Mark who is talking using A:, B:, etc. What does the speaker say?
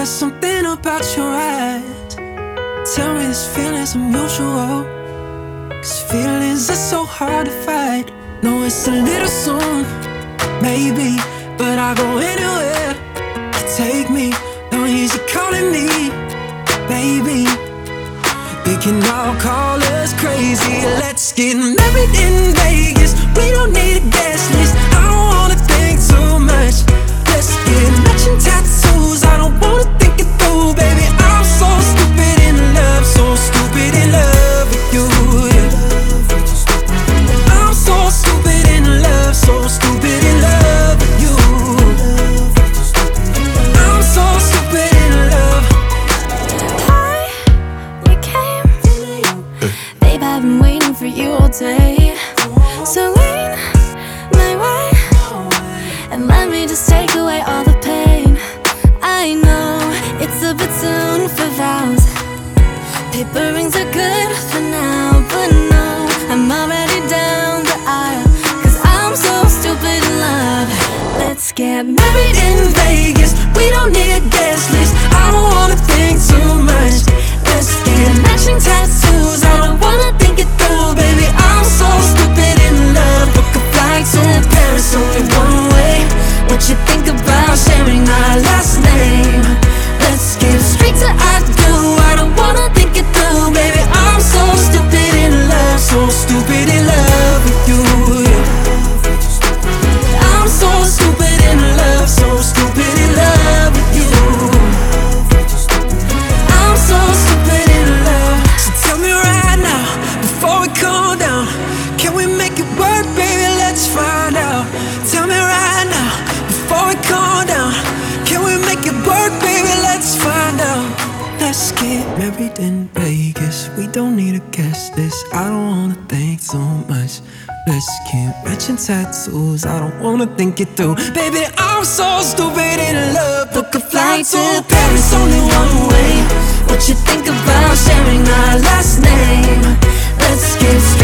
A: there's something about your eyes. Tell me this feeling's unusual, 'cause feelings are so hard to fight. No, it's a little soon, maybe, but I'll go anywhere to take me. Don't easy calling me, baby. We can all call us crazy. Let's get married in Vegas. We don't need a guest list. I don't wanna think too much. Let's get matching tattoos. I don't wanna think it through, baby. I'm so stupid in love, so stupid in love with you. I'm so stupid in love, so stupid in love with you. I'm so stupid in love.
B: Hi, you came. Babe, I've been waiting for you all day. So lean my way and let me just take away all the pain. I know it's a bit soon for vows. Paper rings are good for now, but no, I'm already down the aisle, 'cause I'm so stupid in love. Let's get married in Vegas. We don't need a guest list. I don't wanna think too much. Let's get matching tattoos. I don't wanna think it through, baby. I'm so stupid in love. Book a flight to Paris, only one way. What you think about sharing our last name? Let's get straight to I do. I don't wanna think it through, baby. I'm so stupid in love, so stupid in love with you. I'm so stupid in love, so stupid in love with you. I'm so stupid in love. So tell me right now, before we cool down, can we make it work, baby? Let's find out. Tell me right now, before we cool down, can we make it work, baby? Let's find out. Let's get married in Vegas. We don't need a guest list. I don't wanna think too much. Let's get matching tattoos. I don't wanna think it through, baby. I'm so stupid in love. Book a flight to Paris, only one way. What you think about sharing our last name? Let's get straight